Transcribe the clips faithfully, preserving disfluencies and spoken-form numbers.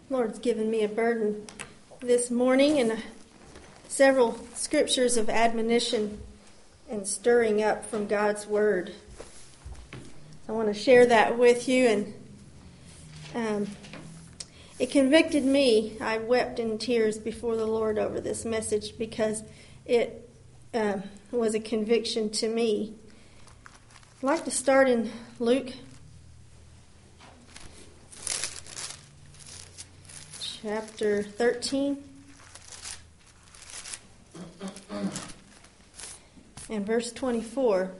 Lord's given me a burden this morning and several scriptures of admonition and stirring up from God's Word. I want to share that with you, and um, it convicted me. I wept in tears before the Lord over this message because it um, was a conviction to me. I'd like to start in Luke chapter thirteen and verse twenty-four.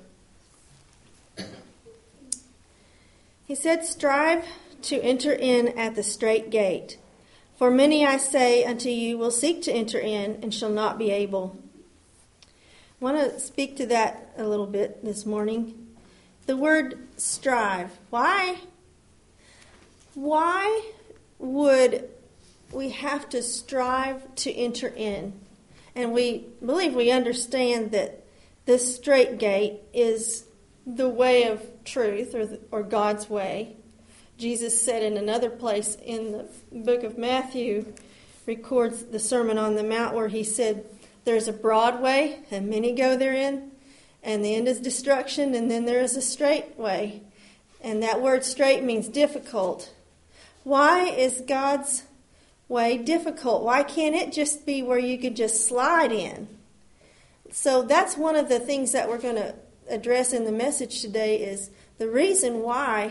He said, "Strive to enter in at the strait gate. For many, I say unto you, will seek to enter in and shall not be able." I want to speak to that a little bit this morning. The word strive. Why? Why would we have to strive to enter in? And we believe we understand that this strait gate is the way of truth, or, the, or God's way. Jesus said in another place in the book of Matthew, records the Sermon on the Mount, where he said, "There's a broad way, and many go therein, and the end is destruction, and then there is a straight way." And that word straight means difficult. Why is God's way difficult? Why can't it just be where you could just slide in? So that's one of the things that we're going to address in the message today, is the reason why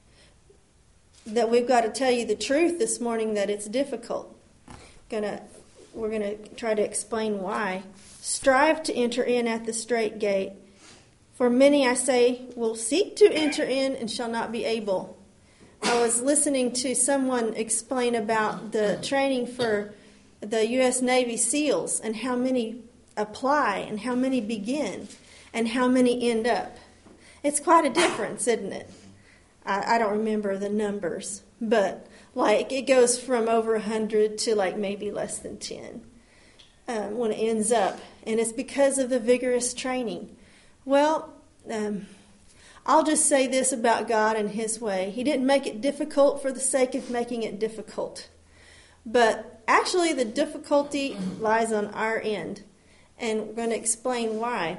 that we've got to tell you the truth this morning, that it's difficult. Gonna, we're going to try to explain why. Strive to enter in at the strait gate. For many, I say, will seek to enter in and shall not be able. I was listening to someone explain about the training for the U S Navy SEALs and how many apply and how many begin and how many end up. It's quite a difference, isn't it? I, I don't remember the numbers, but like it goes from over one hundred to like maybe less than ten um, when it ends up. And it's because of the vigorous training. Well, um, I'll just say this about God and His way. He didn't make it difficult for the sake of making it difficult. But actually the difficulty lies on our end. And we're going to explain why.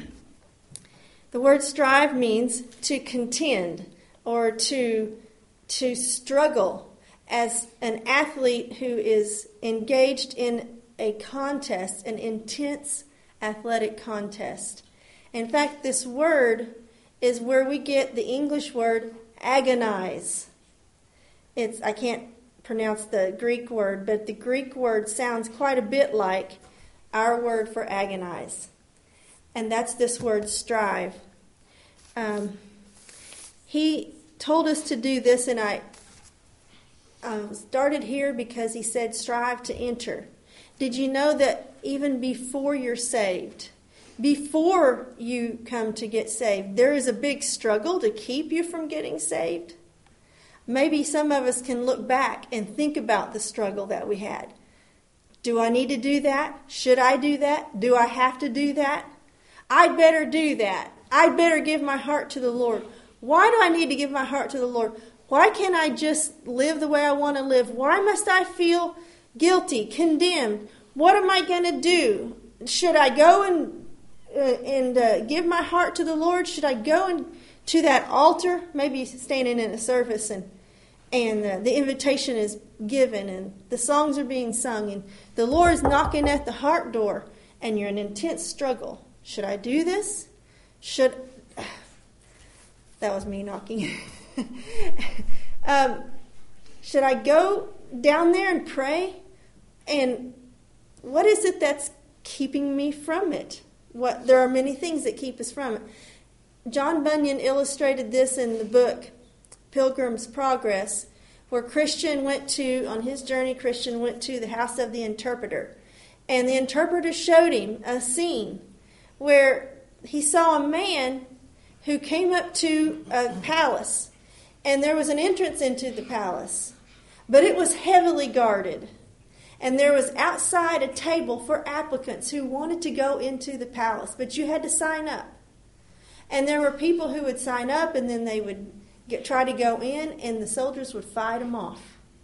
The word strive means to contend or to, to struggle, as an athlete who is engaged in a contest, an intense athletic contest. In fact, this word is where we get the English word agonize. It's I can't pronounce the Greek word, but the Greek word sounds quite a bit like our word for agonize. And that's this word strive. Um, he told us to do this, and I um, started here because he said strive to enter. Did you know that even before you're saved, before you come to get saved, there is a big struggle to keep you from getting saved? Maybe some of us can look back and think about the struggle that we had. Do I need to do that? Should I do that? Do I have to do that? I'd better do that. I'd better give my heart to the Lord. Why do I need to give my heart to the Lord? Why can't I just live the way I want to live? Why must I feel guilty, condemned? What am I going to do? Should I go and uh, and uh, give my heart to the Lord? Should I go and to that altar? Maybe standing in a service and and uh, the invitation is given and the songs are being sung and the Lord is knocking at the heart door and you're in intense struggle. Should I do this? Should that was me knocking. um, should I go down there and pray? And what is it that's keeping me from it? What there are many things that keep us from it. John Bunyan illustrated this in the book Pilgrim's Progress, where Christian went to, on his journey, Christian went to the house of the interpreter. And the interpreter showed him a scene where he saw a man who came up to a palace. And there was an entrance into the palace, but it was heavily guarded. And there was outside a table for applicants who wanted to go into the palace, but you had to sign up. And there were people who would sign up and then they would get, try to go in, and the soldiers would fight them off.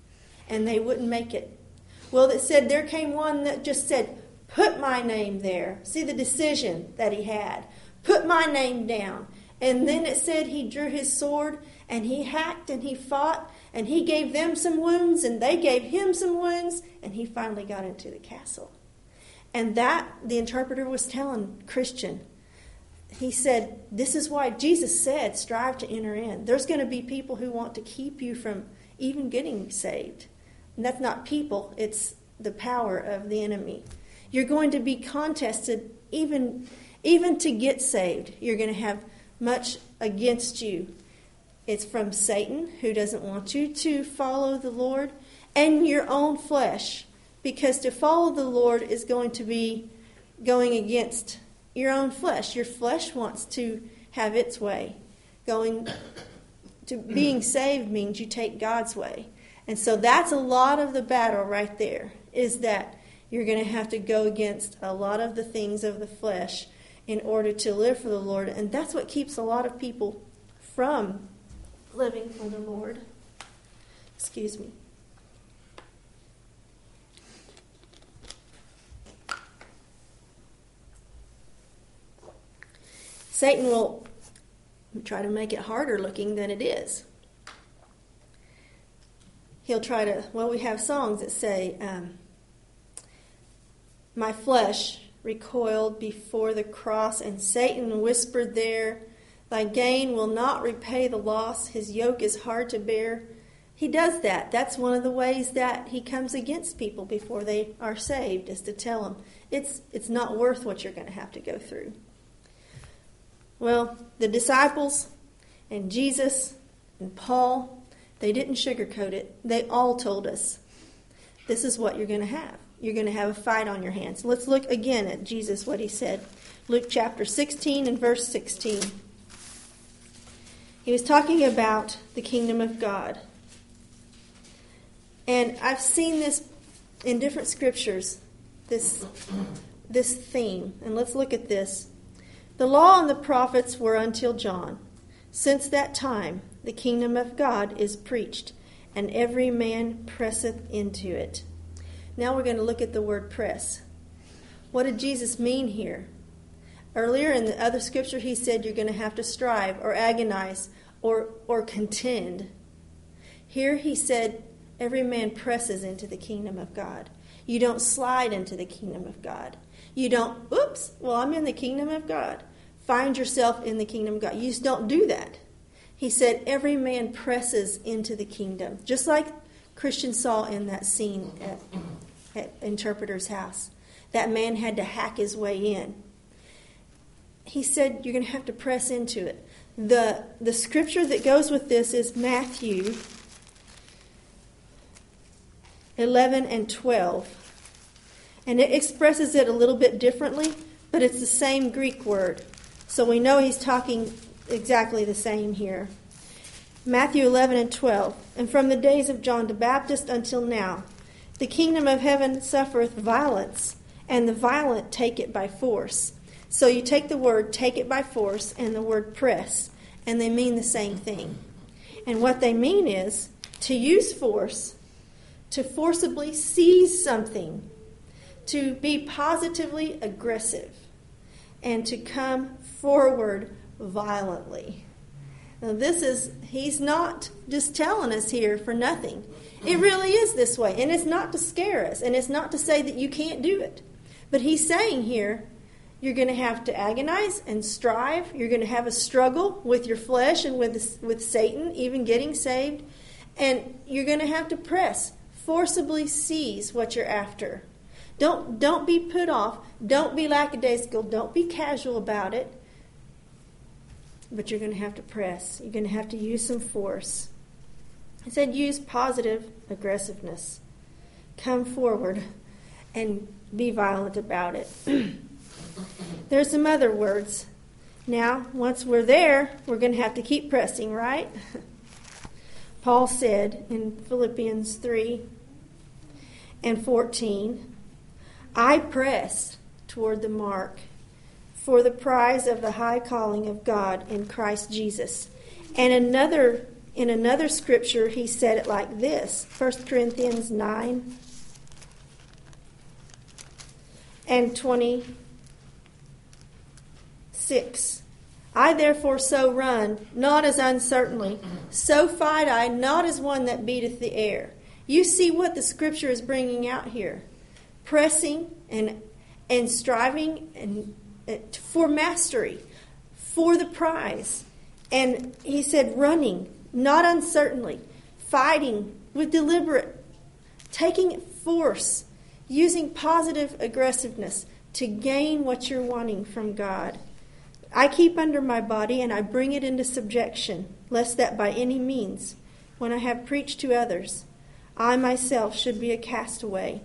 and they wouldn't make it. Well, it said there came one that just said, put my name there. See the decision that he had. Put my name down. And then it said he drew his sword and he hacked and he fought and he gave them some wounds and they gave him some wounds and he finally got into the castle. And that, the interpreter was telling Christian, he said, this is why Jesus said, strive to enter in. There's going to be people who want to keep you from even getting saved. And that's not people, it's the power of the enemy. You're going to be contested even, even to get saved. You're going to have much against you. It's from Satan, who doesn't want you to follow the Lord, and your own flesh. Because to follow the Lord is going to be going against your own flesh. Your flesh wants to have its way. Going to being saved means you take God's way. And so that's a lot of the battle right there, is that you're going to have to go against a lot of the things of the flesh in order to live for the Lord. And that's what keeps a lot of people from living for the Lord. Excuse me. Satan will try to make it harder looking than it is. He'll try to, well, we have songs that say, um, my flesh recoiled before the cross, and Satan whispered there, thy gain will not repay the loss, his yoke is hard to bear. He does that. That's one of the ways that he comes against people before they are saved, is to tell them, it's, it's not worth what you're going to have to go through. Well, the disciples and Jesus and Paul, they didn't sugarcoat it. They all told us, this is what you're going to have. You're going to have a fight on your hands. Let's look again at Jesus, what he said. Luke chapter sixteen and verse sixteen. He was talking about the kingdom of God. And I've seen this in different scriptures, this, this theme. And let's look at this. The law and the prophets were until John. Since that time, the kingdom of God is preached, and every man presseth into it. Now we're going to look at the word press. What did Jesus mean here? Earlier in the other scripture, he said you're going to have to strive or agonize or, or contend. Here he said every man presses into the kingdom of God. You don't slide into the kingdom of God. You don't, oops, well, I'm in the kingdom of God. Find yourself in the kingdom of God. You just don't do that. He said every man presses into the kingdom. Just like Christian saw in that scene at, at Interpreter's house. That man had to hack his way in. He said you're going to have to press into it. The, the scripture that goes with this is Matthew eleven and twelve. And it expresses it a little bit differently, but it's the same Greek word. So we know he's talking exactly the same here. Matthew eleven and twelve. And from the days of John the Baptist until now, the kingdom of heaven suffereth violence, and the violent take it by force. So you take the word take it by force and the word press, and they mean the same thing. And what they mean is to use force, to forcibly seize something, to be positively aggressive, and to come forward violently. Now this is, he's not just telling us here for nothing. It really is this way. And it's not to scare us. And it's not to say that you can't do it. But he's saying here, you're going to have to agonize and strive. You're going to have a struggle with your flesh and with, with Satan, even getting saved. And you're going to have to press, forcibly seize what you're after. Don't, don't be put off. Don't be lackadaisical. Don't be casual about it. But you're going to have to press. You're going to have to use some force. I said use positive aggressiveness. Come forward and be violent about it. There's some other words. Now, once we're there, we're going to have to keep pressing, right? Paul said in Philippians three and fourteen, I press toward the mark for the prize of the high calling of God in Christ Jesus. And another In another scripture, he said it like this, First Corinthians nine and twenty-six. I therefore so run, not as uncertainly, so fight I, not as one that beateth the air. You see what the scripture is bringing out here. Pressing and and striving and uh, for mastery, for the prize. And he said running, not uncertainly, fighting with deliberate, taking force, using positive aggressiveness to gain what you're wanting from God. I keep under my body and I bring it into subjection, lest that by any means, when I have preached to others, I myself should be a castaway.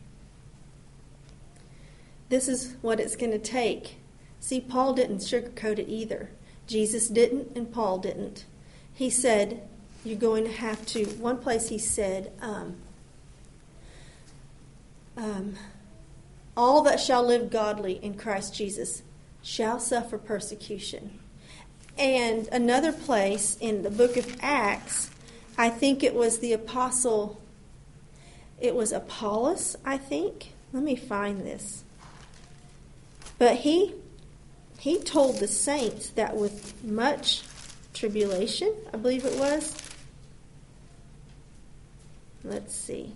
This is what it's going to take. See, Paul didn't sugarcoat it either. Jesus didn't and Paul didn't. He said, you're going to have to, one place he said, um, um, all that shall live godly in Christ Jesus shall suffer persecution. And another place in the book of Acts, I think it was the apostle, it was Apollos, I think. Let me find this. But he he told the saints that with much tribulation, I believe it was. Let's see.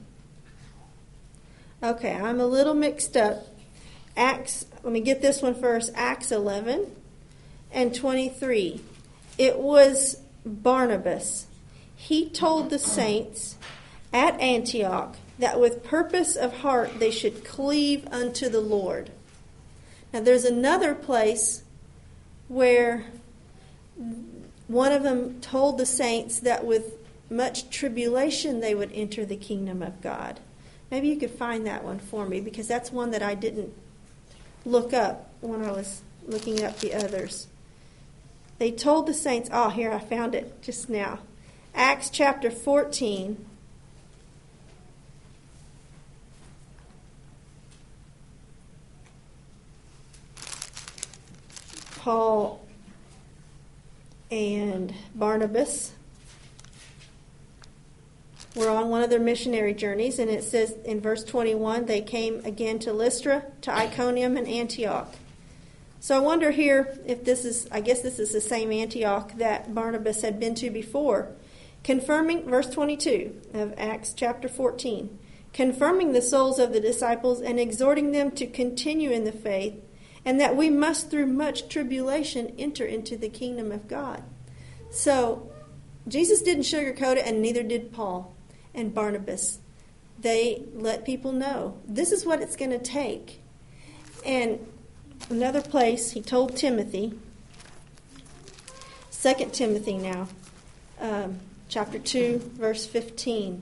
Okay, I'm a little mixed up. Acts, let me get this one first. Acts eleven and twenty-three. It was Barnabas. He told the saints at Antioch that with purpose of heart they should cleave unto the Lord. Now there's another place where one of them told the saints that with much tribulation they would enter the kingdom of God. Maybe you could find that one for me, because that's one that I didn't look up when I was looking up the others. They told the saints, oh, here, I found it just now. Acts chapter fourteen. Paul and Barnabas were on one of their missionary journeys, and it says in verse twenty-one, they came again to Lystra, to Iconium, and Antioch. So I wonder here if this is, I guess this is the same Antioch that Barnabas had been to before. Confirming, verse twenty-two of Acts chapter fourteen, confirming the souls of the disciples and exhorting them to continue in the faith, and that we must through much tribulation enter into the kingdom of God. So Jesus didn't sugarcoat it, and neither did Paul and Barnabas. They let people know this is what it's going to take. And another place, he told Timothy, Second Timothy now, um, chapter two, verse fifteen.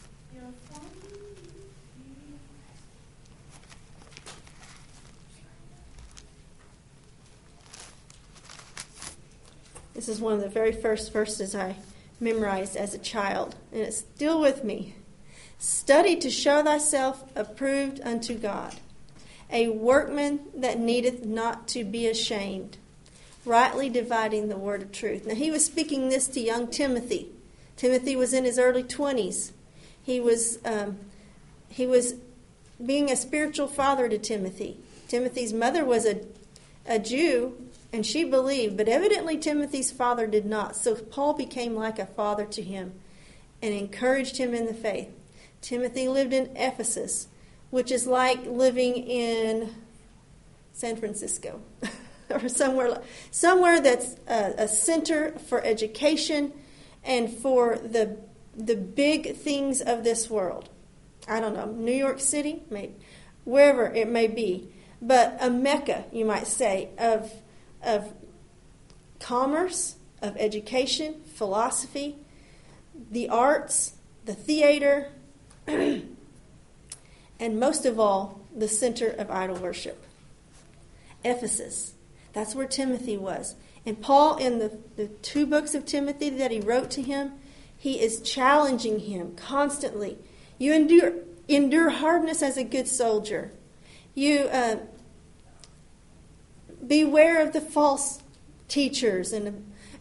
This is one of the very first verses I memorized as a child, and it's still with me. Study to show thyself approved unto God, a workman that needeth not to be ashamed, rightly dividing the word of truth. Now, he was speaking this to young Timothy. Timothy was in his early twenties. He was um, he was being a spiritual father to Timothy. Timothy's mother was a a Jew, and she believed, but evidently Timothy's father did not. So Paul became like a father to him and encouraged him in the faith. Timothy lived in Ephesus, which is like living in San Francisco or somewhere somewhere that's a, a center for education and for the the big things of this world. I don't know, New York City, maybe, wherever it may be, but a mecca, you might say, of of commerce, of education, philosophy, the arts, the theater, and most of all, the center of idol worship. Ephesus. That's where Timothy was. And Paul, in the, the two books of Timothy that he wrote to him, he is challenging him constantly. You endure endure hardness as a good soldier. You uh, beware of the false teachers and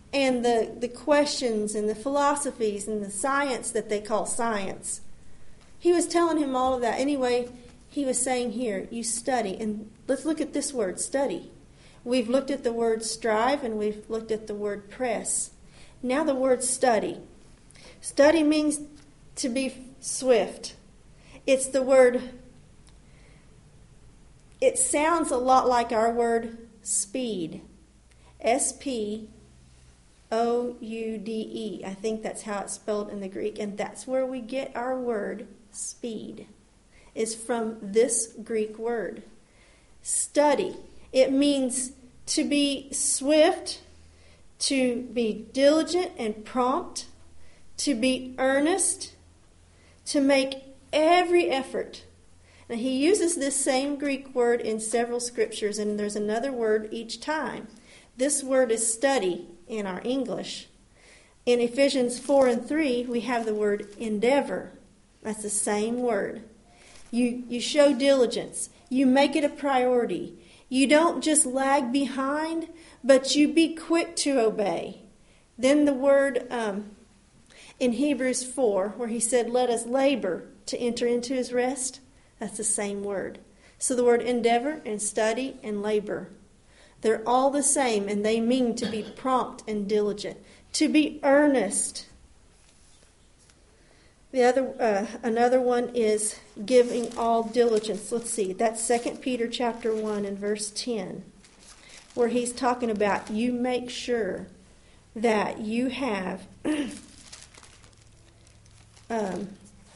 and the, the questions and the philosophies and the science that they call science. He was telling him all of that. Anyway, he was saying here, you study. And let's look at this word, study. We've looked at the word strive and we've looked at the word press. Now the word study. Study means to be swift. It's the word, it sounds a lot like our word speed. S P O U D E. I think that's how it's spelled in the Greek. And that's where we get our word speed. Is from this Greek word. Study. It means to be swift, to be diligent and prompt, to be earnest, to make every effort. Now he uses this same Greek word in several scriptures, and there's another word each time. This word is study in our English. In Ephesians four and three, we have the word endeavor. That's the same word. You, you show diligence. You make it a priority. You don't just lag behind, but you be quick to obey. Then the word um, in Hebrews four, where he said, let us labor to enter into his rest, that's the same word. So the word endeavor and study and labor, they're all the same, and they mean to be prompt and diligent, to be earnest. The other, uh, another one is giving all diligence. Let's see, that's Second Peter chapter one and verse ten, where he's talking about you make sure that you have um,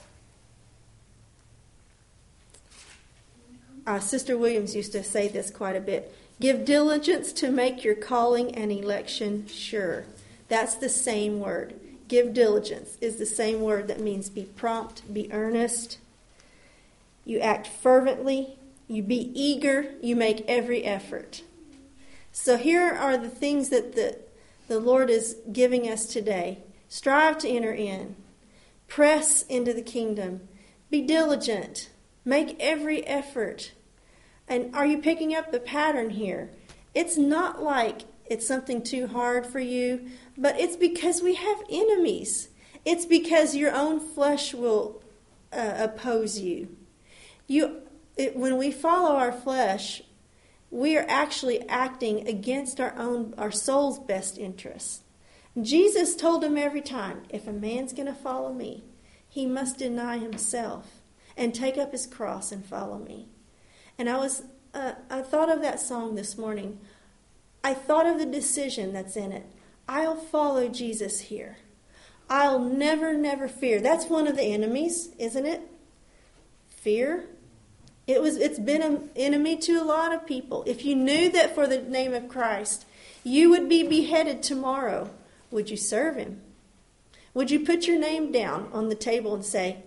uh, Sister Williams used to say this quite a bit. Give diligence to make your calling and election sure. That's the same word. Give diligence is the same word that means be prompt, be earnest. You act fervently. You be eager. You make every effort. So here are the things that the, the Lord is giving us today. Strive to enter in. Press into the kingdom. Be diligent. Make every effort. And are you picking up the pattern here? It's not like it's something too hard for you, but it's because we have enemies. It's because your own flesh will uh, oppose you. You, it, when we follow our flesh, we are actually acting against our own, our soul's best interests. Jesus told him every time, if a man's going to follow me, he must deny himself and take up his cross and follow me. And I was, uh, I thought of that song this morning. I thought of the decision that's in it. I'll follow Jesus here. I'll never, never fear. That's one of the enemies, isn't it? Fear. It was, it's been an enemy to a lot of people. If you knew that for the name of Christ, you would be beheaded tomorrow, would you serve him? Would you put your name down on the table and say,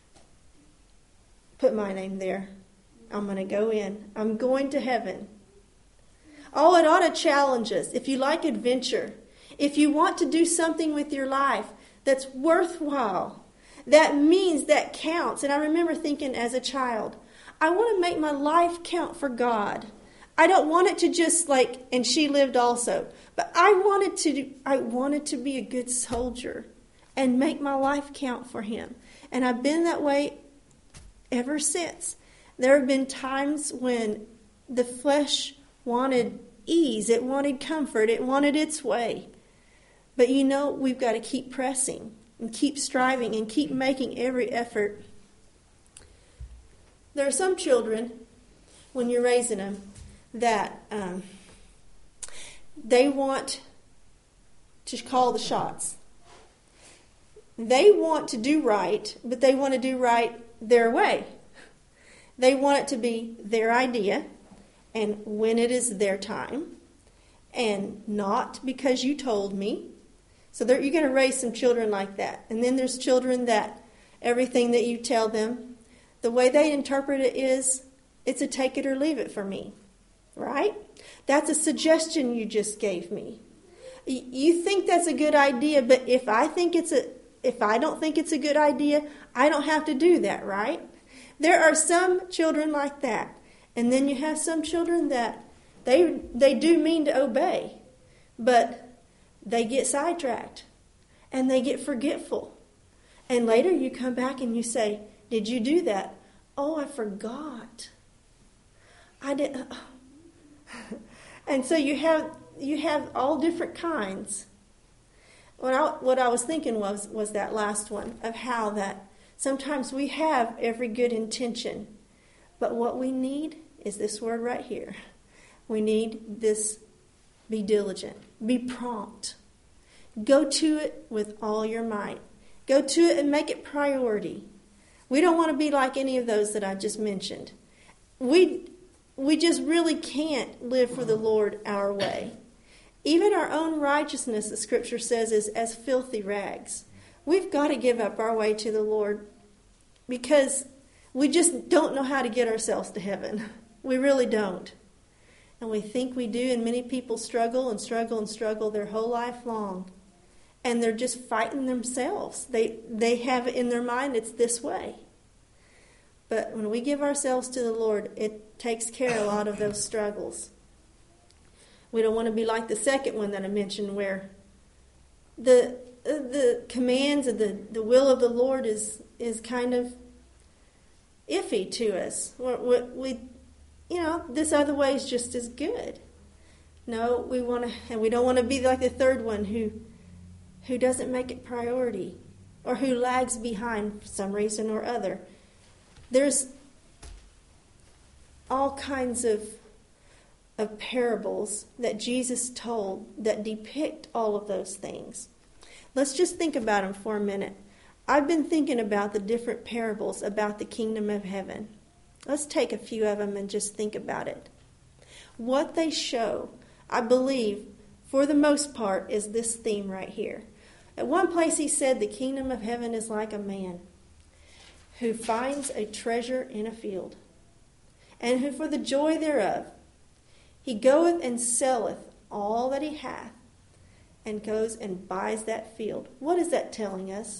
put my name there. I'm going to go in. I'm going to heaven. Oh, it ought to challenge us. If you like adventure, if you want to do something with your life that's worthwhile, that means that counts. And I remember thinking as a child, I want to make my life count for God. I don't want it to just like, and she lived also, but I wanted to, I wanted to be a good soldier and make my life count for him. And I've been that way ever since. There have been times when the flesh wanted ease, it wanted comfort, it wanted its way. But you know, we've got to keep pressing and keep striving and keep making every effort. There are some children, when you're raising them, that um, they want to call the shots. They want to do right, but they want to do right their way. They want it to be their idea, and when it is their time, and not because you told me. So there, you're going to raise some children like that. And then there's children that everything that you tell them, the way they interpret it is, it's a take it or leave it for me. Right? That's a suggestion you just gave me. You think that's a good idea, but if I think it's a, if I don't think it's a good idea, I don't have to do that, right? There are some children like that. And then you have some children that they they do mean to obey. But they get sidetracked and they get forgetful. And later you come back and you say, did you do that? Oh, I forgot. I didn't. And so you have you have all different kinds. What I, what I was thinking was, was that last one, of how that sometimes we have every good intention, but what we need is this word right here. We need this: be diligent, be prompt. Go to it with all your might. Go to it and make it priority. We don't want to be like any of those that I just mentioned. We we just really can't live for the Lord our way. Even our own righteousness, the Scripture says, is as filthy rags. We've got to give up our way to the Lord because we just don't know how to get ourselves to heaven. We really don't. And we think we do, and many people struggle and struggle and struggle their whole life long. And they're just fighting themselves. They they have it in their mind it's this way. But when we give ourselves to the Lord, it takes care of a lot of those struggles. We don't want to be like the second one that I mentioned, where the the commands of the, the will of the Lord is is kind of iffy to us. We, we you know, this other way is just as good. No, we want to, and we don't want to be like the third one who who doesn't make it priority, or who lags behind for some reason or other. There's all kinds of of parables that Jesus told that depict all of those things. Let's just think about them for a minute. I've been thinking about the different parables about the kingdom of heaven. Let's take a few of them and just think about it. What they show, I believe, for the most part, is this theme right here. At one place he said the kingdom of heaven is like a man who finds a treasure in a field, and who for the joy thereof he goeth and selleth all that he hath, and goes and buys that field. What is that telling us?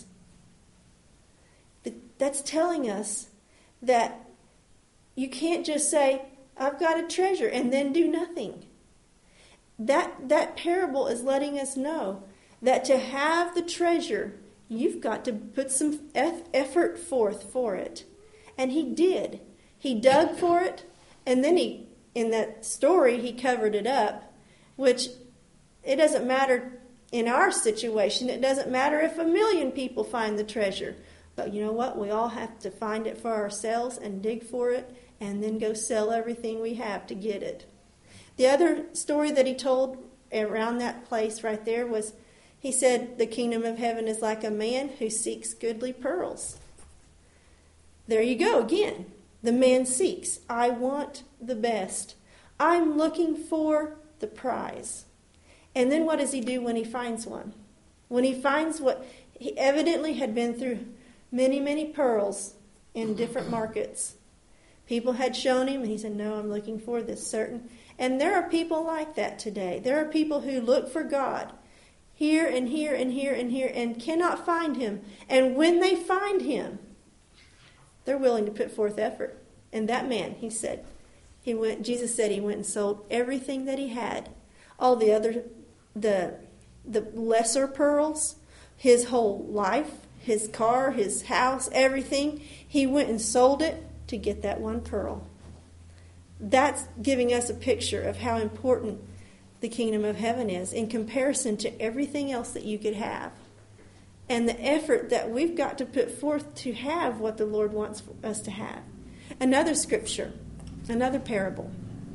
That's telling us that you can't just say, I've got a treasure, and then do nothing. That, that parable is letting us know that to have the treasure, you've got to put some effort forth for it. And he did. He dug for it, and then he, in that story, he covered it up, which it doesn't matter in our situation. It doesn't matter if a million people find the treasure. But you know what? We all have to find it for ourselves and dig for it, and then go sell everything we have to get it. The other story that he told around that place right there was, he said, the kingdom of heaven is like a man who seeks goodly pearls. There you go again. The man seeks. I want the best. I'm looking for the prize. And then what does he do when he finds one? When he finds what he evidently had been through many, many pearls in different markets. People had shown him, and he said, no, I'm looking for this certain. And there are people like that today. There are people who look for God here and here and here and here and cannot find him. And when they find him, they're willing to put forth effort. And that man, he said, he went. Jesus said he went and sold everything that he had. All the other, the the lesser pearls, his whole life, his car, his house, everything. He went and sold it to get that one pearl. That's giving us a picture of how important the kingdom of heaven is in comparison to everything else that you could have. And the effort that we've got to put forth to have what the Lord wants us to have. Another scripture, another parable.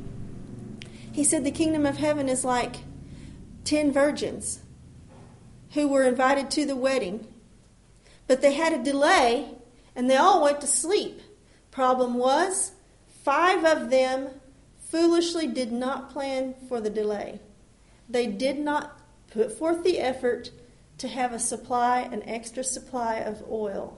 He said the kingdom of heaven is like ten virgins who were invited to the wedding, but they had a delay and they all went to sleep. Problem was, five of them foolishly did not plan for the delay. They did not put forth the effort to have a supply, an extra supply of oil.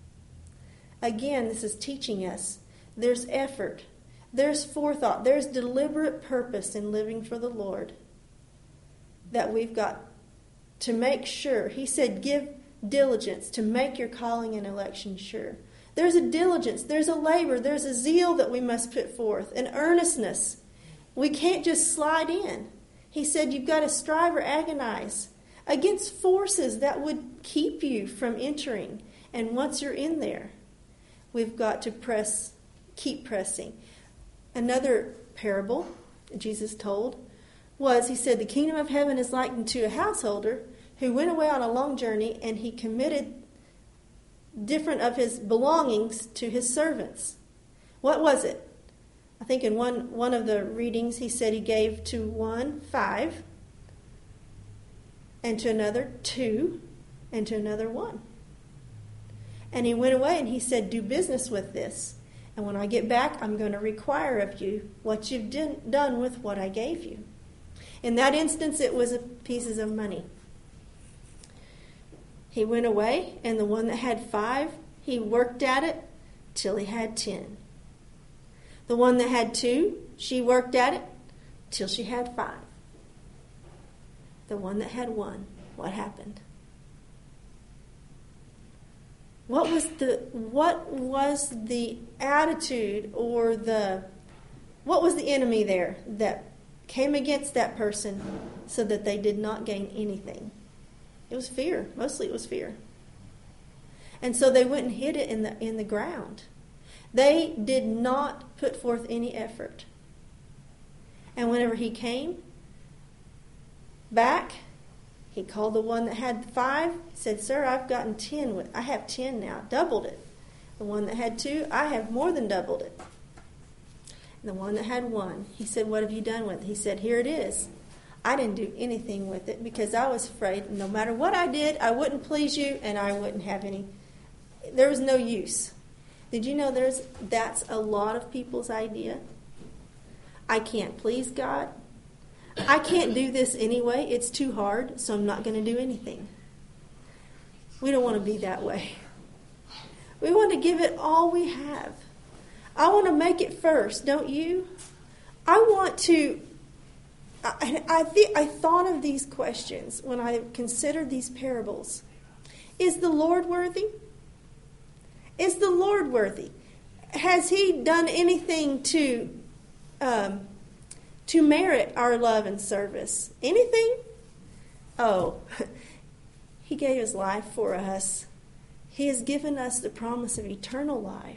Again, this is teaching us there's effort, there's forethought, there's deliberate purpose in living for the Lord that we've got to make sure. He said, give diligence to make your calling and election sure. There's a diligence, there's a labor, there's a zeal that we must put forth, an earnestness. We can't just slide in. He said you've got to strive or agonize. against forces that would keep you from entering. And once you're in there, we've got to press, keep pressing. Another parable Jesus told was, he said, the kingdom of heaven is likened to a householder who went away on a long journey, and he committed different of his belongings to his servants. What was it? I think in one, one of the readings he said he gave to one five, and to another two, and to another one. And he went away and he said, do business with this. And when I get back, I'm going to require of you what you've done with what I gave you. In that instance, it was pieces of money. He went away, and the one that had five, he worked at it till he had ten. The one that had two, she worked at it till she had five. The one that had one, what happened? What was the what was the attitude or the what was the enemy there that came against that person so that they did not gain anything? It was fear. Mostly it was fear. And so they went and hid it in the in the ground. They did not put forth any effort. And whenever he came back, he called the one that had five. He said, sir, I've gotten ten. With, I have ten now. Doubled it. The one that had two, I have more than doubled it. And the one that had one, he said, what have you done with it? He said, here it is. I didn't do anything with it because I was afraid no matter what I did, I wouldn't please you and I wouldn't have any. There was no use. Did you know there's that's a lot of people's idea? I can't please God. I can't do this anyway. It's too hard, so I'm not going to do anything. We don't want to be that way. We want to give it all we have. I want to make it first, don't you? I want to... I, I, th- I thought of these questions when I considered these parables. Is the Lord worthy? Is the Lord worthy? Has he done anything to um, to merit our love and service? Anything? Oh, he gave his life for us. He has given us the promise of eternal life.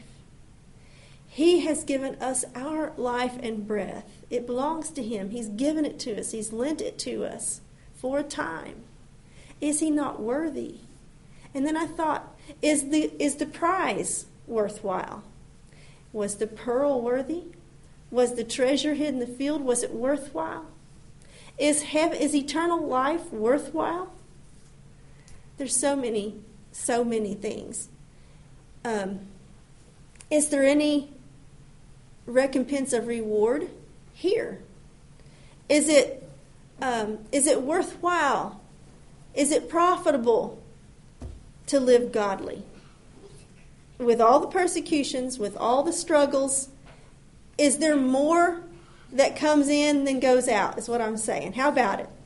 He has given us our life and breath. It belongs to him. He's given it to us. He's lent it to us for a time. Is he not worthy? And then I thought, is the is the prize worthwhile? Was the pearl worthy? Was the treasure hid in the field, was it worthwhile? Is heaven, is eternal life worthwhile? There's so many, so many things. Um, is there any recompense of reward here? Is it um, is it worthwhile? Is it profitable to live godly? With all the persecutions, with all the struggles, is there more that comes in than goes out, is what I'm saying. How about it?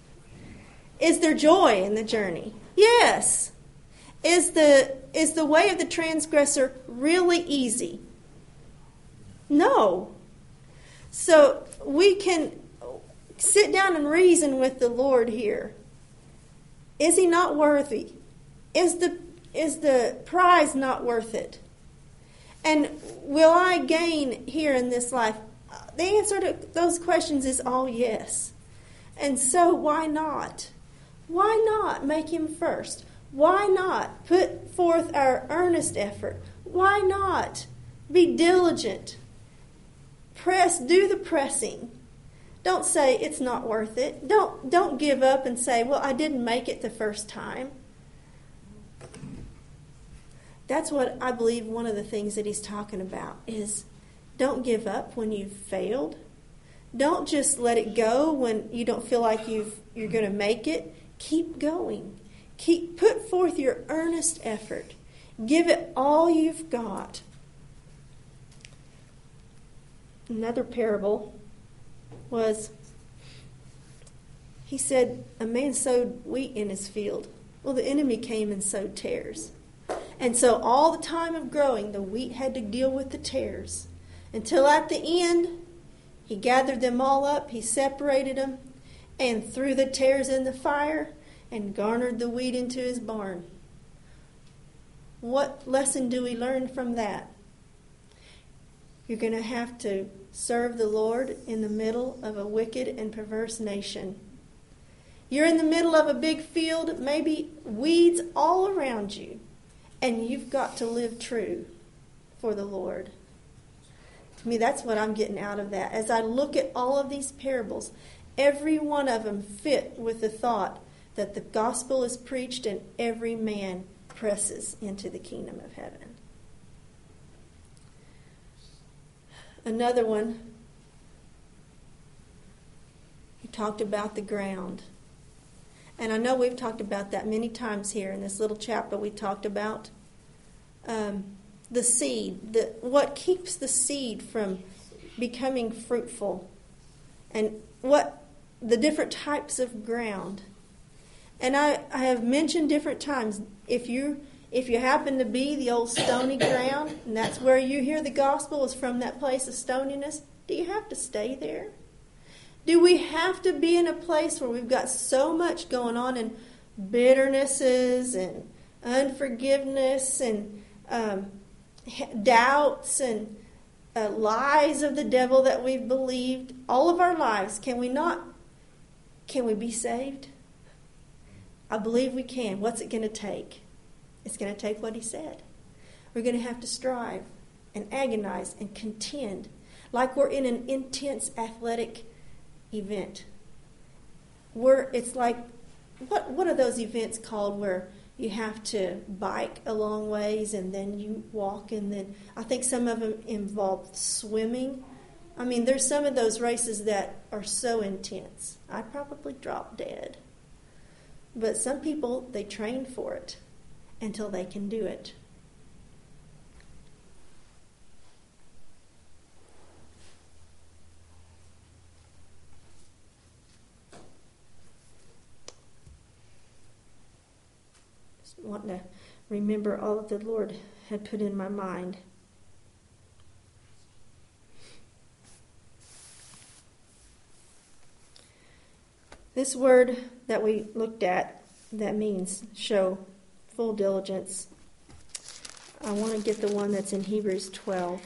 Is there joy in the journey? Yes. Is the is the way of the transgressor really easy? No. So we can sit down and reason with the Lord here. Is he not worthy? Is the is the prize not worth it? And will I gain here in this life? The answer to those questions is all yes. And so why not? Why not make him first? Why not put forth our earnest effort? Why not be diligent? Press, do the pressing. Don't say it's not worth it. Don't don't give up and say, well, I didn't make it the first time. That's what I believe one of the things that he's talking about is don't give up when you've failed. Don't just let it go when you don't feel like you've you're going to make it. Keep going. Keep put forth your earnest effort. Give it all you've got. Another parable was, he said, a man sowed wheat in his field. Well, the enemy came and sowed tares. And so all the time of growing, the wheat had to deal with the tares. Until at the end, he gathered them all up, he separated them, and threw the tares in the fire. and garnered the wheat into his barn. What lesson do we learn from that? You're going to have to serve the Lord in the middle of a wicked and perverse nation. You're in the middle of a big field, maybe weeds all around you, and you've got to live true for the Lord. To me, that's what I'm getting out of that. As I look at all of these parables, every one of them fit with the thought that the gospel is preached and every man presses into the kingdom of heaven. Another one, he talked about the ground. And I know we've talked about that many times here in this little chapter. We talked about um, the seed, the, what keeps the seed from becoming fruitful, and what the different types of ground. And I, I have mentioned different times, if you if you happen to be the old stony ground, and that's where you hear the gospel is from that place of stoniness, do you have to stay there? Do we have to be in a place where we've got so much going on in bitternesses and unforgiveness and um, doubts and uh, lies of the devil that we've believed all of our lives? Can we not? Can we be saved? I believe we can. What's it going to take? It's going to take what he said. We're going to have to strive and agonize and contend like we're in an intense athletic event. We're, it's like, what what are those events called where you have to bike a long ways and then you walk, and then I think some of them involve swimming. I mean, there's some of those races that are so intense. I'd probably drop dead. But some people, they train for it until they can do it. Just wanting to remember all that the Lord had put in my mind. This word that we looked at, that means show full diligence. I want to get the one that's in Hebrews twelve.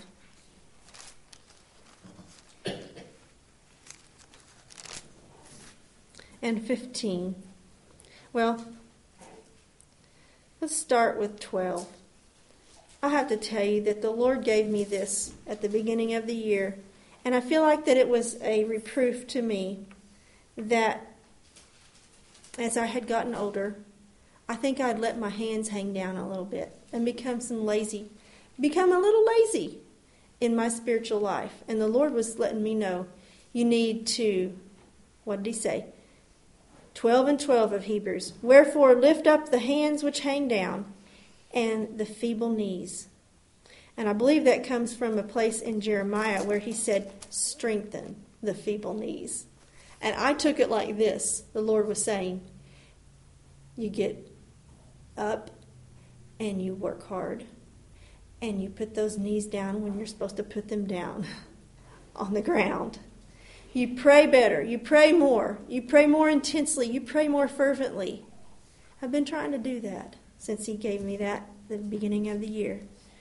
And fifteen. Well, let's start with twelve. I have to tell you that the Lord gave me this at the beginning of the year, and I feel like that it was a reproof to me that as I had gotten older, I think I'd let my hands hang down a little bit and become some lazy, become a little lazy in my spiritual life. And the Lord was letting me know, you need to, what did he say? twelve and twelve of Hebrews. Wherefore lift up the hands which hang down and the feeble knees. And I believe that comes from a place in Jeremiah where he said, strengthen the feeble knees. And I took it like this. The Lord was saying, you get up and you work hard and you put those knees down when you're supposed to put them down on the ground. You pray better. You pray more. You pray more intensely. You pray more fervently. I've been trying to do that since he gave me that at the beginning of the year.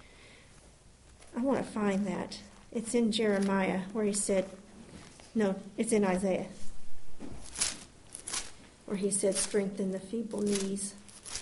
I want to find that. It's in Jeremiah where he said, no, it's in Isaiah, where he said, strengthen the feeble knees.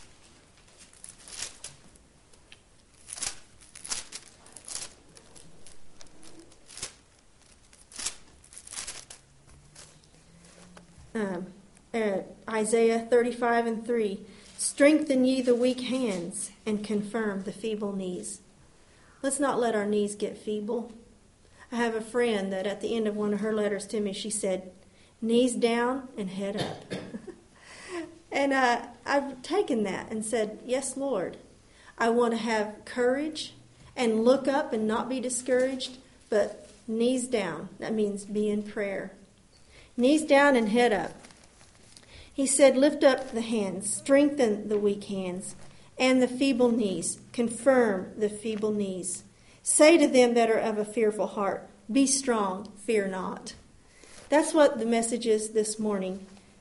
Um, uh, Isaiah thirty-five and three, strengthen ye the weak hands and confirm the feeble knees. Let's not let our knees get feeble. I have a friend that at the end of one of her letters to me, she said, knees down and head up. And uh, I've taken that and said, yes, Lord. I want to have courage and look up and not be discouraged, but knees down. That means be in prayer. Knees down and head up. He said, lift up the hands, strengthen the weak hands, and the feeble knees. Confirm the feeble knees. Say to them that are of a fearful heart, be strong, fear not. That's what the message is this morning.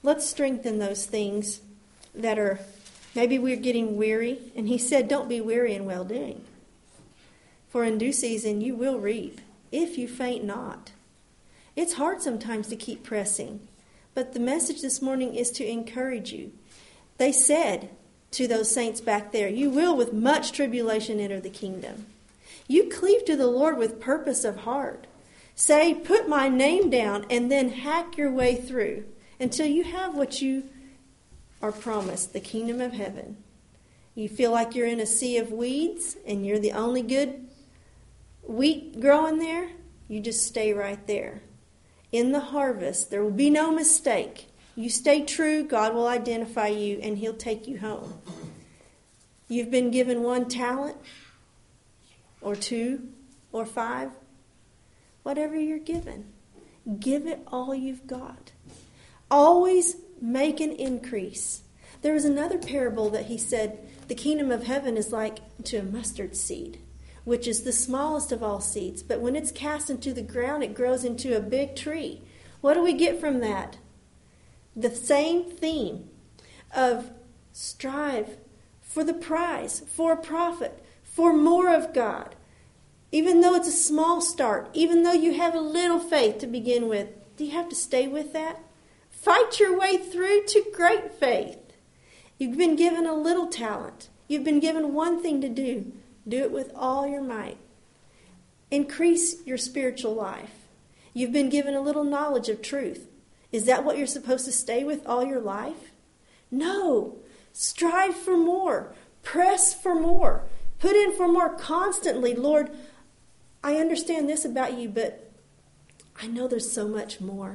Let's strengthen those things that are, maybe we're getting weary. And he said, don't be weary in well-doing. For in due season you will reap, if you faint not. It's hard sometimes to keep pressing. But the message this morning is to encourage you. They said to those saints back there, you will with much tribulation enter the kingdom. You cleave to the Lord with purpose of heart. Say, put my name down, and then hack your way through until you have what you are promised, the kingdom of heaven. You feel like you're in a sea of weeds and you're the only good wheat growing there? You just stay right there. In the harvest, there will be no mistake. You stay true, God will identify you, and he'll take you home. You've been given one talent, or two, or five. Whatever you're given, give it all you've got. Always make an increase. There was another parable that he said, the kingdom of heaven is like to a mustard seed, which is the smallest of all seeds. But when it's cast into the ground, it grows into a big tree. What do we get from that? The same theme of strive for the prize, for a profit, for more of God. Even though it's a small start, even though you have a little faith to begin with, do you have to stay with that? Fight your way through to great faith. You've been given a little talent. You've been given one thing to do. Do it with all your might. Increase your spiritual life. You've been given a little knowledge of truth. Is that what you're supposed to stay with all your life? No. Strive for more. Press for more. Put in for more constantly. Lord, I understand this about you, but I know there's so much more.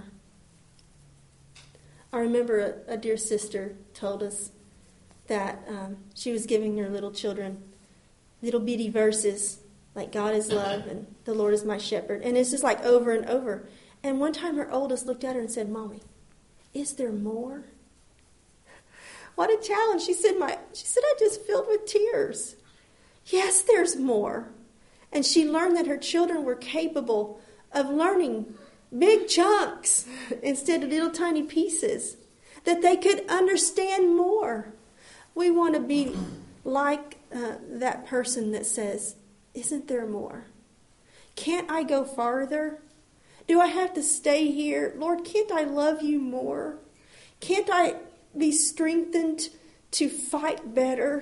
I remember a, a dear sister told us that um, she was giving her little children little bitty verses like God is love and the Lord is my shepherd. And it's just like over and over. And one time her oldest looked at her and said, Mommy, is there more? What a challenge. She said, my, she said, I just filled with tears. Yes, there's more. And she learned that her children were capable of learning big chunks instead of little tiny pieces, that they could understand more. We want to be like uh, that person that says, isn't there more? Can't I go farther? Do I have to stay here? Lord, can't I love you more? Can't I be strengthened to fight better?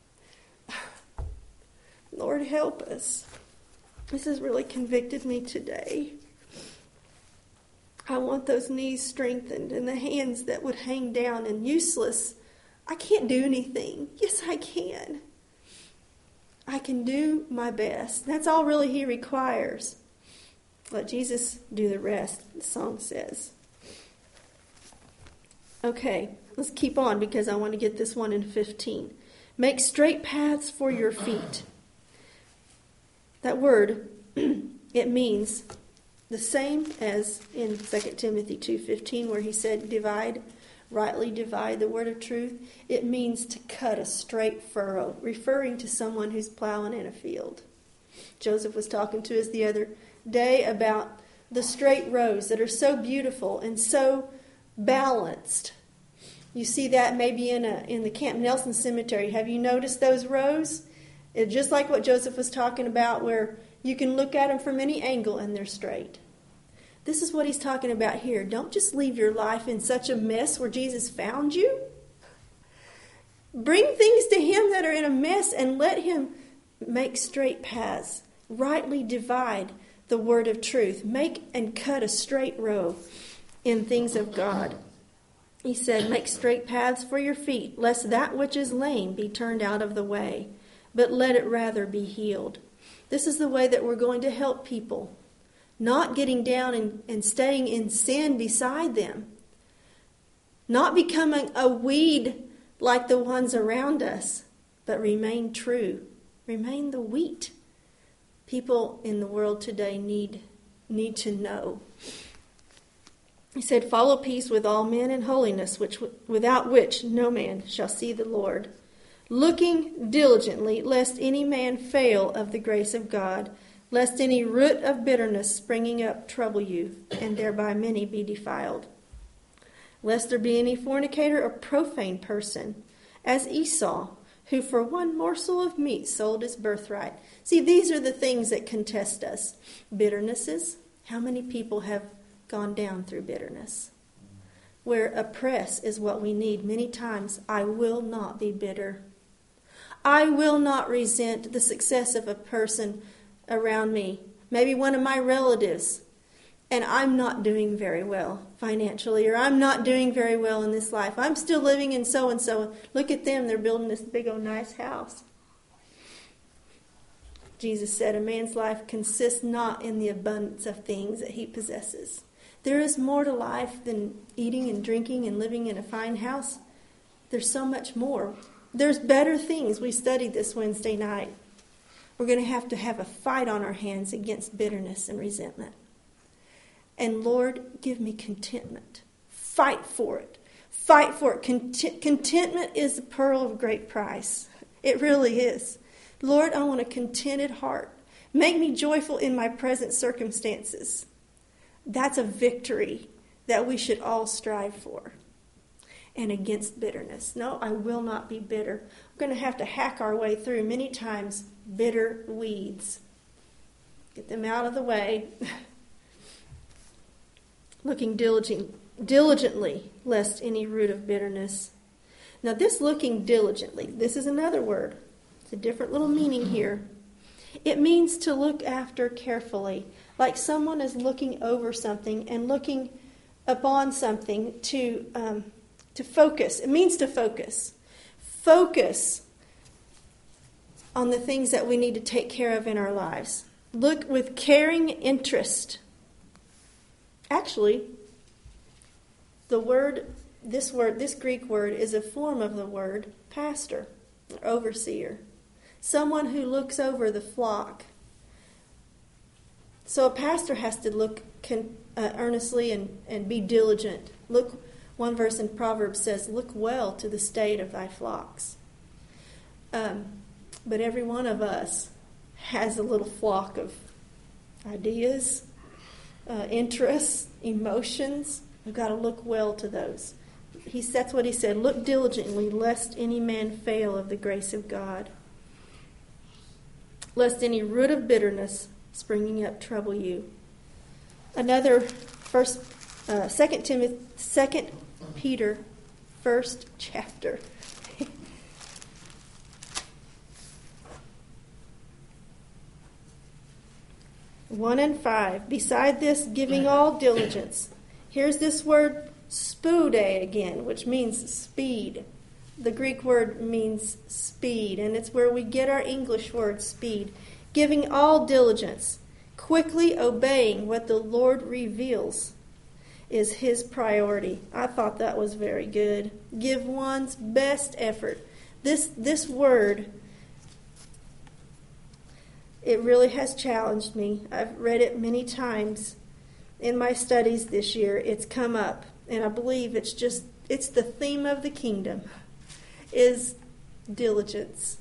Lord, help us. This has really convicted me today. I want those knees strengthened and the hands that would hang down and useless. I can't do anything. Yes, I can. I can do my best. That's all really he requires. Let Jesus do the rest, the song says. Okay, let's keep on because I want to get this one in fifteen. Make straight paths for your feet. That word, it means the same as in Second Timothy two fifteen where he said divide, rightly divide the word of truth. It means to cut a straight furrow, referring to someone who's plowing in a field. Joseph was talking to us the other day about the straight rows that are so beautiful and so balanced. You see that maybe in a in the Camp Nelson Cemetery. Have you noticed those rows? It's just like what Joseph was talking about, where you can look at them from any angle and they're straight. This is what he's talking about here. Don't just leave your life in such a mess where Jesus found you. Bring things to him that are in a mess and let him make straight paths. Rightly divide the word of truth. Make and cut a straight row in things of God. He said, make straight paths for your feet, lest that which is lame be turned out of the way, but let it rather be healed. This is the way that we're going to help people. Not getting down and, and staying in sin beside them. Not becoming a weed like the ones around us, but remain true. Remain the wheat. People in the world today need, need to know. He said, follow peace with all men and holiness, which without which no man shall see the Lord. Looking diligently, lest any man fail of the grace of God, lest any root of bitterness springing up trouble you, and thereby many be defiled. lest there be any fornicator or profane person, as Esau, who for one morsel of meat sold his birthright. See, these are the things that contest us. Bitternesses. How many people have gone down through bitterness? Where a press is what we need many times. I will not be bitter. I will not resent the success of a person around me. Maybe one of my relatives. And I'm not doing very well financially, or I'm not doing very well in this life. I'm still living in so-and-so. Look at them. They're building this big old nice house. Jesus said, a man's life consists not in the abundance of things that he possesses. There is more to life than eating and drinking and living in a fine house. There's so much more. There's better things. We studied this Wednesday night. We're going to have to have a fight on our hands against bitterness and resentment. And Lord, give me contentment. Fight for it. Fight for it. Content- contentment is the pearl of great price. It really is. Lord, I want a contented heart. Make me joyful in my present circumstances. That's a victory that we should all strive for. And against bitterness. No, I will not be bitter. We're going to have to hack our way through many times bitter weeds. Get them out of the way. Looking diligent, diligently, lest any root of bitterness. Now this looking diligently, this is another word. It's a different little meaning here. It means to look after carefully, like someone is looking over something and looking upon something to um, to focus. It means to focus. Focus on the things that we need to take care of in our lives. Look with caring interest. Actually, the word, this word, this Greek word is a form of the word pastor, or overseer. Someone who looks over the flock. So a pastor has to look con, uh, earnestly and, and be diligent. Look, one verse in Proverbs says, look well to the state of thy flocks. Um, but every one of us has a little flock of ideas, Uh, interests, emotions. We've got to look well to those. He, that's what he said. Look diligently, lest any man fail of the grace of God. Lest any root of bitterness springing up trouble you. Another first, uh, Second Timothy, Second Peter, first chapter. One and five. Beside this, giving all diligence. Here's this word spoude again, which means speed. The Greek word means speed, and it's where we get our English word speed. Giving all diligence, quickly obeying what the Lord reveals is his priority. I thought that was very good. Give one's best effort. This this word, it really has challenged me. I've read it many times in my studies this year. It's come up, and I believe it's just, it's the theme of the kingdom, is diligence.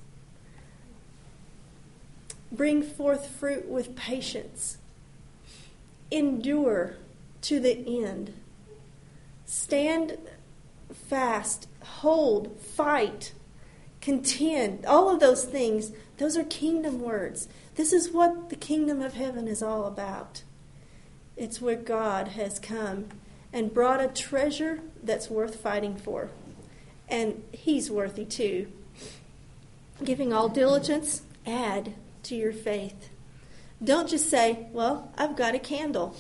Bring forth fruit with patience. Endure to the end. Stand fast, hold, fight, contend. All of those things, those are kingdom words. This is what the kingdom of heaven is all about. It's where God has come and brought a treasure that's worth fighting for. And he's worthy too. Giving all diligence, add to your faith. Don't just say, well, I've got a candle.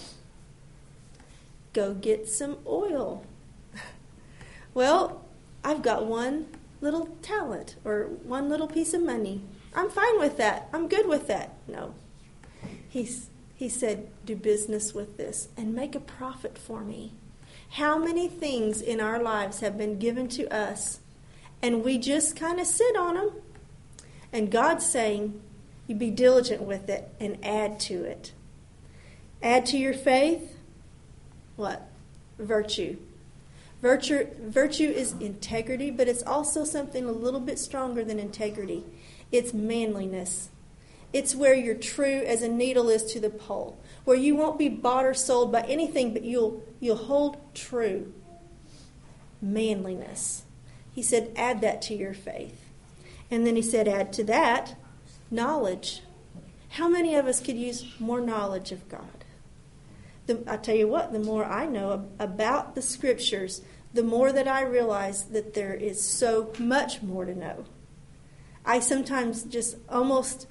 Go get some oil. Well, I've got one little talent or one little piece of money. I'm fine with that. I'm good with that. No. He's, he said, do business with this and make a profit for me. How many things in our lives have been given to us and we just kind of sit on them? And God's saying, you be diligent with it and add to it. Add to your faith, what? Virtue. Virtue, virtue is integrity, but it's also something a little bit stronger than integrity. It's manliness. It's where you're true as a needle is to the pole, where you won't be bought or sold by anything, but you'll you'll hold true. manliness. He said, add that to your faith. And then he said, add to that knowledge. How many of us could use more knowledge of God? The, I tell you what, the more I know about the Scriptures, the more that I realize that there is so much more to know. I sometimes just almost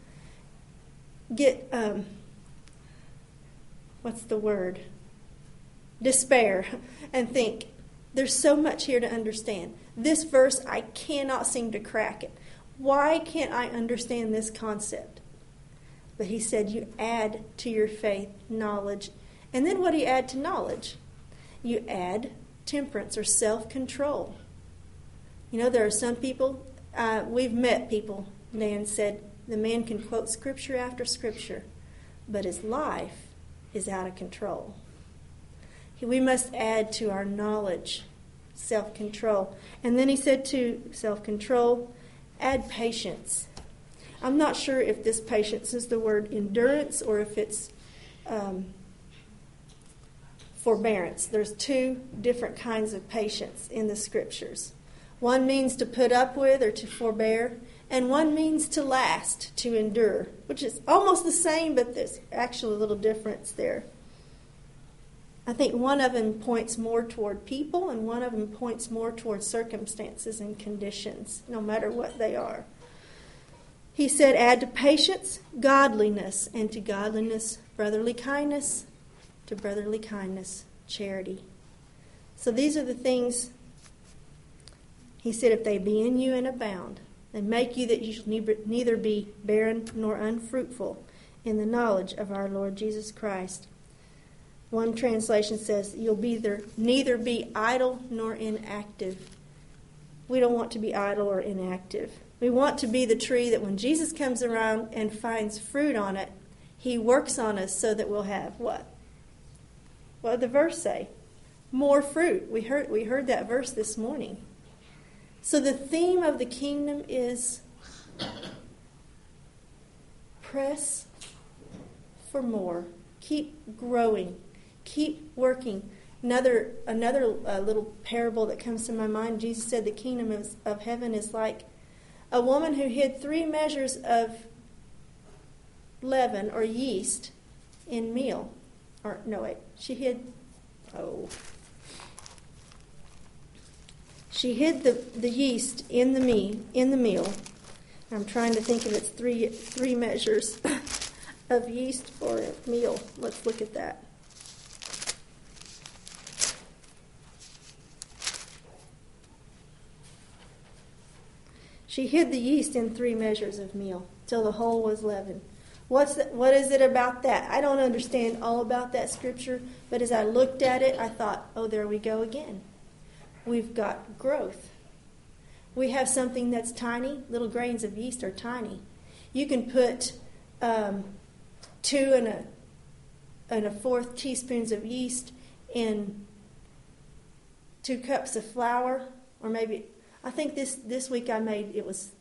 get, um, what's the word? Despair, and think, there's so much here to understand. This verse, I cannot seem to crack it. Why can't I understand this concept? But he said, you add to your faith knowledge. And then what do you add to knowledge? You add temperance or self-control. You know, there are some people, uh, we've met people, Dan said, the man can quote scripture after scripture, but his life is out of control. We must add to our knowledge self-control. And then he said to self-control, add patience. I'm not sure if this patience is the word endurance or if it's um, forbearance. There's two different kinds of patience in the Scriptures. One means to put up with or to forbear, and one means to last, to endure, which is almost the same, but there's actually a little difference there. I think one of them points more toward people, and one of them points more toward circumstances and conditions, no matter what they are. He said, add to patience, godliness, and to godliness, brotherly kindness, to brotherly kindness, charity. So these are the things, he said, if they be in you and abound, they make you that you shall neither be barren nor unfruitful in the knowledge of our Lord Jesus Christ. One translation says, you'll be either, neither be idle nor inactive. We don't want to be idle or inactive. We want to be the tree that when Jesus comes around and finds fruit on it, he works on us so that we'll have what? What did the verse say? More fruit. We heard, we heard that verse this morning. So the theme of the kingdom is press for more. Keep growing. Keep working. Another another uh, little parable that comes to my mind, Jesus said the kingdom of, of heaven is like a woman who hid three measures of leaven or yeast in meal. Or, no, wait. She hid, oh. She hid the, the yeast in the me in the meal. I'm trying to think of its three three measures of yeast for a meal. Let's look at that. She hid the yeast in three measures of meal till the whole was leavened. What's the, what is it about that? I don't understand all about that scripture, but as I looked at it, I thought, oh, there we go again. We've got growth. We have something that's tiny. Little grains of yeast are tiny. You can put um, two and a and a fourth teaspoons of yeast in two cups of flour, or maybe I think this this week I made it was.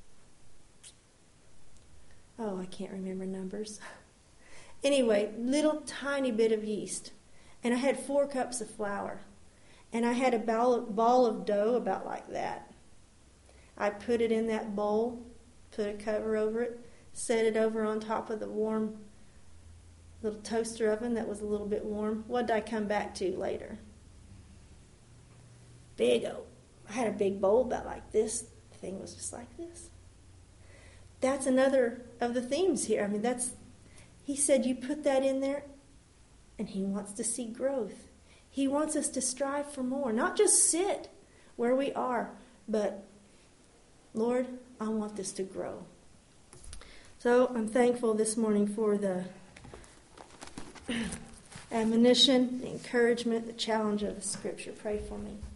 Oh, I can't remember numbers. Anyway, little tiny bit of yeast, and I had four cups of flour. And I had a ball of, ball of dough about like that. I put it in that bowl, put a cover over it, set it over on top of the warm little toaster oven that was a little bit warm. What did I come back to later? Big old. I had a big bowl about like this. The thing was just like this. That's another of the themes here. I mean, that's, he said you put that in there, and he wants to see growth. He wants us to strive for more, not just sit where we are, but, Lord, I want this to grow. So I'm thankful this morning for the admonition, the encouragement, the challenge of the Scripture. Pray for me.